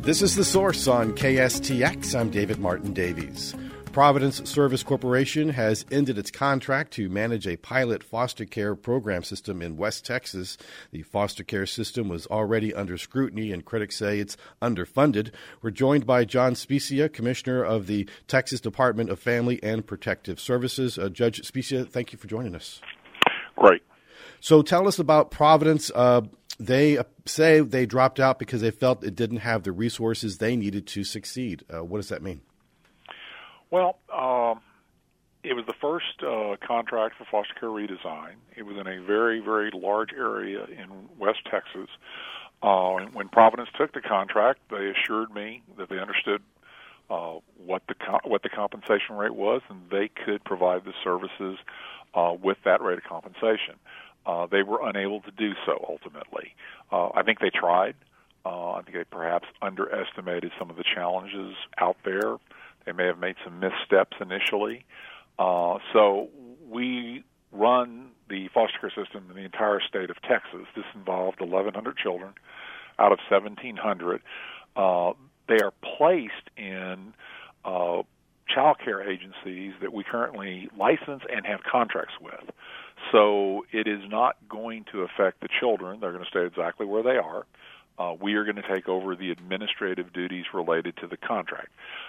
This is The Source on KSTX. I'm David Martin Davies. Providence Service Corporation has ended its contract to manage a pilot foster care program system in West Texas. The foster care system was already under scrutiny, and critics say it's underfunded. We're joined by John Specia, Commissioner of the Texas Department of Family and Protective Services. Judge Specia, thank you for joining us. Great. So tell us about Providence. They say they dropped out because they felt it didn't have the resources they needed to succeed. What does that mean? Well, it was the first contract for foster care redesign. It was in a very, very large area in West Texas. When Providence took the contract, they assured me that they understood what the compensation rate was, and they could provide the services with that rate of compensation. They were unable to do so ultimately. I think they tried. I think they perhaps underestimated some of the challenges out there. They may have made some missteps initially. So we run the foster care system in the entire state of Texas. This involved 1,100 children out of 1,700. They are placed in child care agencies that we currently license and have contracts with. So it is not going to affect the children. They're going to stay exactly where they are. We are going to take over the administrative duties related to the contract.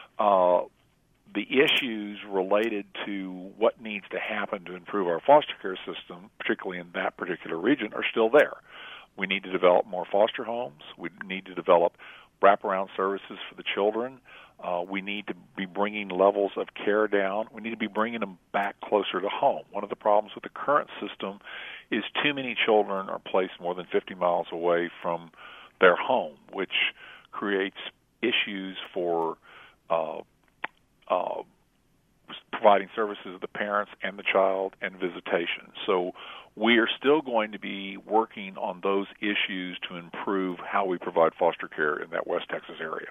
The issues related to what needs to happen to improve our foster care system, particularly in that particular region, are still there. We need to develop more foster homes. We need to develop wraparound services for the children. We need to be bringing levels of care down. We need to be bringing them back closer to home. One of the problems with the current system is too many children are placed more than 50 miles away from their home, which creates issues for providing services to the parents and the child and visitation. So we are still going to be working on those issues to improve how we provide foster care in that West Texas area.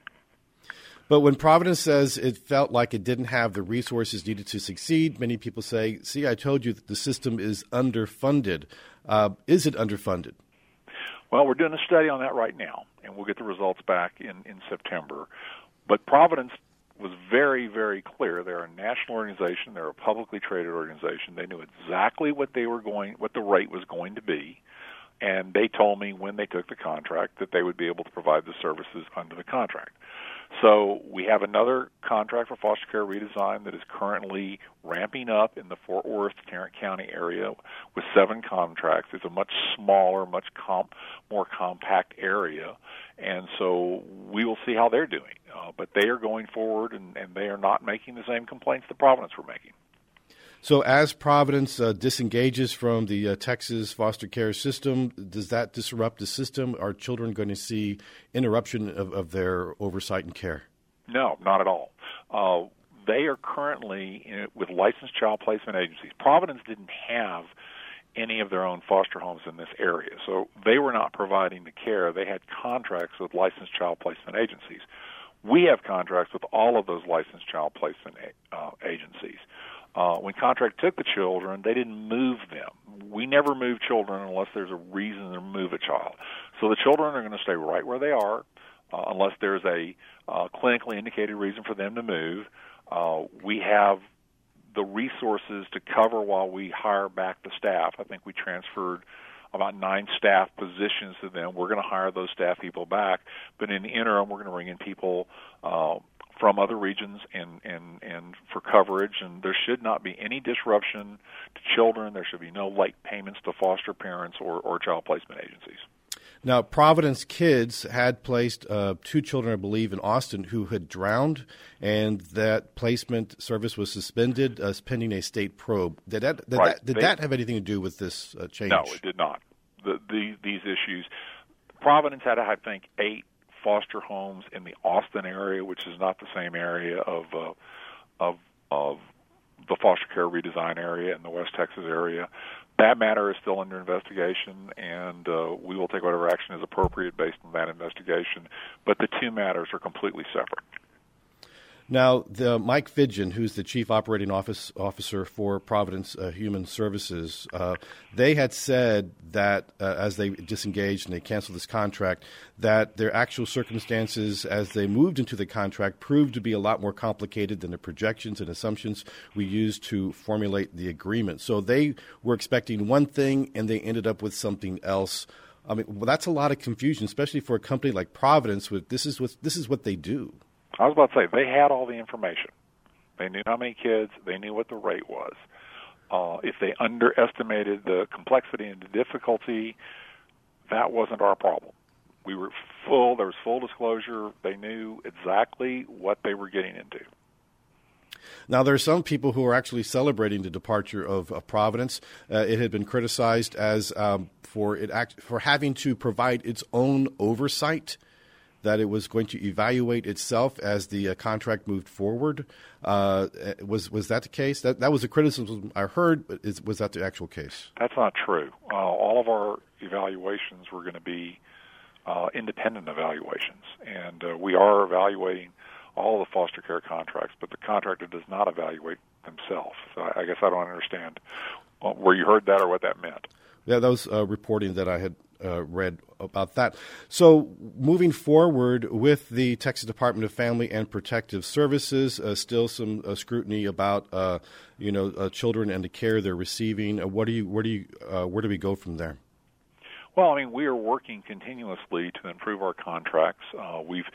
But when Providence says it felt like it didn't have the resources needed to succeed, many people say, see, I told you that the system is underfunded. Is it underfunded? Well, we're doing a study on that right now, and we'll get the results back in September. But Providence was very, very clear. They're a national organization. They're a publicly traded organization. They knew exactly what the rate was going to be, and they told me when they took the contract that they would be able to provide the services under the contract. So we have another contract for foster care redesign that is currently ramping up in the Fort Worth, Tarrant County area with 7 contracts. It's a much smaller, much more compact area, and so we will see how they're doing. But they are going forward, and they are not making the same complaints that Providence were making. So as Providence disengages from the Texas foster care system, does that disrupt the system? Are children going to see interruption of their oversight and care? No, not at all. They are currently with licensed child placement agencies. Providence didn't have any of their own foster homes in this area, so they were not providing the care. They had contracts with licensed child placement agencies. We have contracts with all of those licensed child placement agencies. When contract took the children, they didn't move them. We never move children unless there's a reason to move a child. So the children are going to stay right where they are unless there's a clinically indicated reason for them to move. We have the resources to cover while we hire back the staff. I think we transferred about 9 staff positions to them. We're going to hire those staff people back, but in the interim, we're going to bring in people from other regions and for coverage, and there should not be any disruption to children. There should be no late payments to foster parents or child placement agencies. Now, Providence Kids had placed 2 children, I believe, in Austin who had drowned, and that placement service was suspended pending a state probe. Did that have anything to do with this change? No, it did not. These issues, Providence had, I think, 8 foster homes in the Austin area, which is not the same area of the foster care redesign area in the West Texas area. That matter is still under investigation, and we will take whatever action is appropriate based on that investigation. But the 2 matters are completely separate. Now, Mike Fidgen, who's the Chief Operating Officer for Providence Human Services, they had said that as they disengaged and they canceled this contract, that their actual circumstances as they moved into the contract proved to be a lot more complicated than the projections and assumptions we used to formulate the agreement. So they were expecting one thing and they ended up with something else. I mean, well, that's a lot of confusion, especially for a company like Providence. This is what they do. I was about to say, they had all the information. They knew how many kids. They knew what the rate was. If they underestimated the complexity and the difficulty, that wasn't our problem. We were full. There was full disclosure. They knew exactly what they were getting into. Now, there are some people who are actually celebrating the departure of Providence. It had been criticized as for having to provide its own oversight, that it was going to evaluate itself as the contract moved forward. Was that the case? That was a criticism I heard, but was that the actual case? That's not true. All of our evaluations were going to be independent evaluations, and we are evaluating all of the foster care contracts, but the contractor does not evaluate themselves. So I guess I don't understand where you heard that or what that meant. Yeah, that was reporting that I had read about that. So moving forward with the Texas Department of Family and Protective Services, still some scrutiny about children and the care they're receiving. Where do we go from there? Well, I mean, we are working continuously to improve our contracts. We've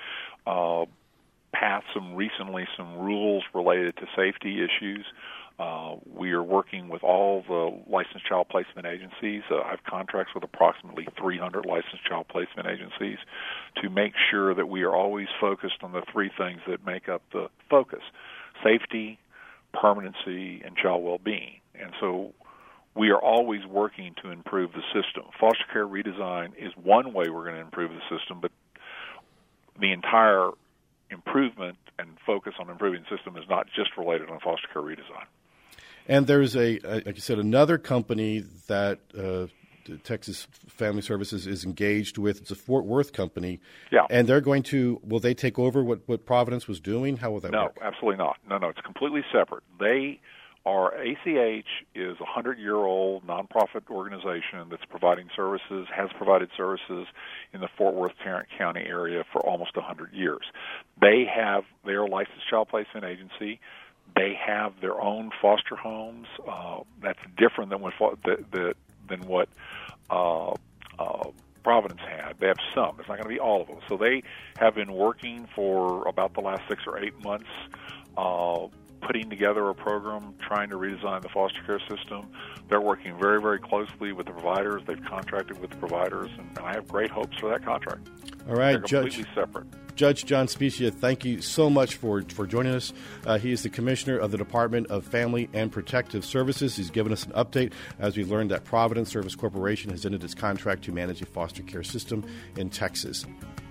passed some rules related to safety issues. We are working with all the licensed child placement agencies. I have contracts with approximately 300 licensed child placement agencies to make sure that we are always focused on the three things that make up the focus: safety, permanency, and child well-being. And so we are always working to improve the system. Foster care redesign is one way we're going to improve the system, but the entire improvement and focus on improving the system is not just related on foster care redesign. And there's like you said, another company that Texas Family Services is engaged with. It's a Fort Worth company. Yeah. And will they take over what Providence was doing? How will that work? No, absolutely not. No, it's completely separate. ACH is a 100-year-old nonprofit organization that's providing services, has provided services in the Fort Worth Tarrant County area for almost 100 years. They're a licensed child placement agency. They have their own foster homes. That's different than what Providence had. They have some. It's not going to be all of them. So they have been working for about the last 6 or 8 months, putting together a program trying to redesign the foster care system. They're working very, very closely with the providers. They've contracted with the providers, and I have great hopes for that contract. All right, they're completely separate. Judge John Specia, thank you so much for joining us. He is the Commissioner of the Department of Family and Protective Services. He's given us an update as we learned that Providence Service Corporation has ended its contract to manage a foster care system in Texas.